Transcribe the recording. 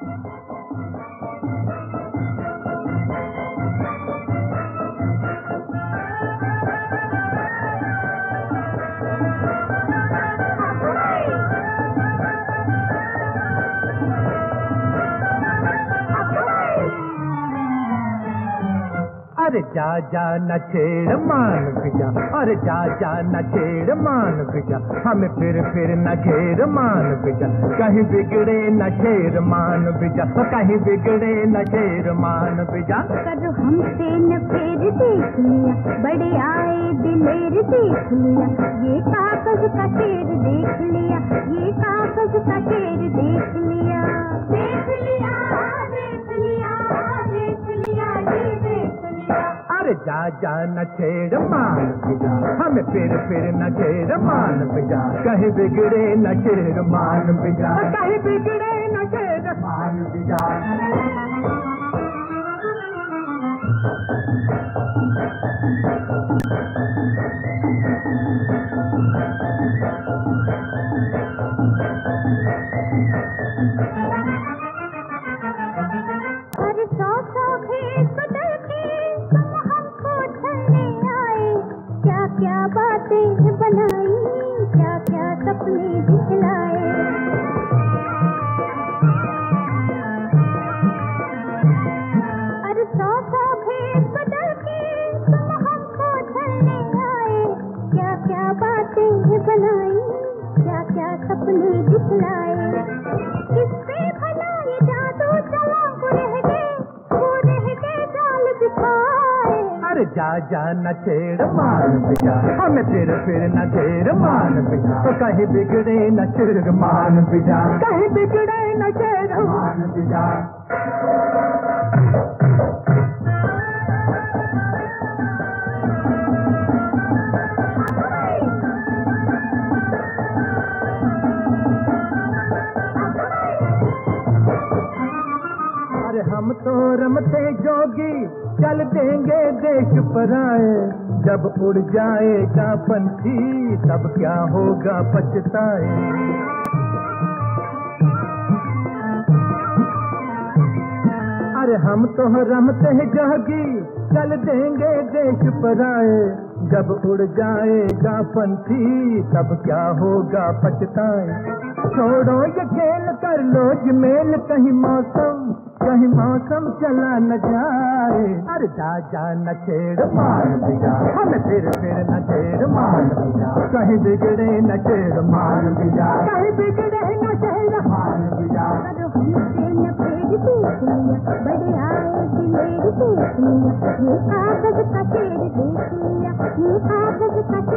अरे जा जा न छेड़ मान बिजा, अरे जा जा न छेड़ मान बिजा, हमें फिर न घेर मान बिजा, कहीं बिगड़े न शेर मान बिजा, कहीं बिगड़े न शेर मान बिजा। करो हमसे न फेर देख लिया, बड़े आए दिलेर देख लिया, ये कागज का शेर देख लिया, ये कागज का शेर देख लिया, देख लिया, देख लिया, देख लिया, ये देख लिया। अरे जा जा न छेड़ मान बिजा, हमें फिर न घेर मान बिजा, कहीं बिगड़े न शेर मान बिजा, कहीं बिगड़े न शेर मान बिजा। अरे सौ सौ भेद बदल के तुम हमको छलने आए, क्या क्या बातें बनाई, क्या क्या सपने दिखलाए। अरे सौ सौ भेद बदल के तुम हमको छलने आए, क्या क्या बातें बनाई, क्या क्या सपने दिखलाए। किससे भला ये जादू चला, वो रह गए जाल बिछाए। अरे जा जा न छेड़ मान बिजा, हमें फिर न घेर मान बिजा, तो कहीं बिगड़े न शेर मान बिजा, कहीं बिगड़े न शेर मान बिजा। अरे हम तो रमते जोगी, चल देंगे देश पराए, जब उड़ जाएगा पंछी तब क्या होगा पछताए। अरे हम तो रमते जोगी, चल देंगे देश पराए, जब उड़ जाएगा पंछी तब क्या होगा पछताए। छोड़ो ये खेल कर लो जमेल, कहीं मौसम चला न जाए। अरे जा जा न छेड़ मान बिजा, हमें फिर न छेड़ मान बिजा, कहीं बिगड़े न शेर मान बिजा, कहीं बिगड़े न शेर मान बिजा। करो हमसे न फेर देख लिया, बड़े आए दिलेर देख लिया, ये कागज का शेर देख लिया, ये कागज का